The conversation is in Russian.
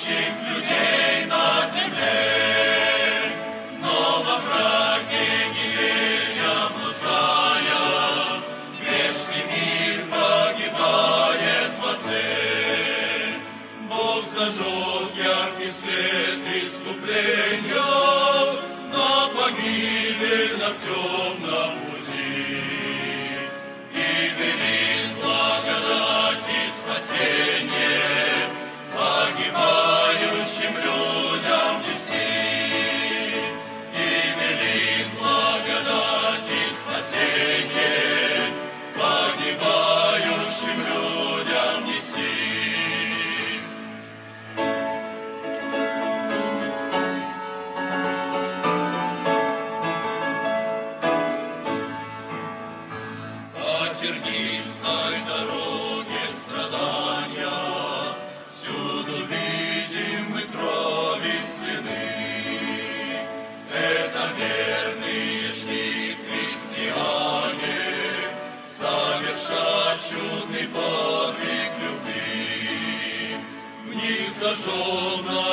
любящих людей на земле, но во враге неверия блуждая, грешный мир погибает во зле. Бог зажег яркий свет искупления на погибель на темном пути и велит благодать и спасение погибающим людям нести, и велит благодать и спасение погибающим людям нести. По тернистой дороге страдания всюду видим мы крови следы. Это верные шли христиане совершать чудный подвиг любви. В них зажжена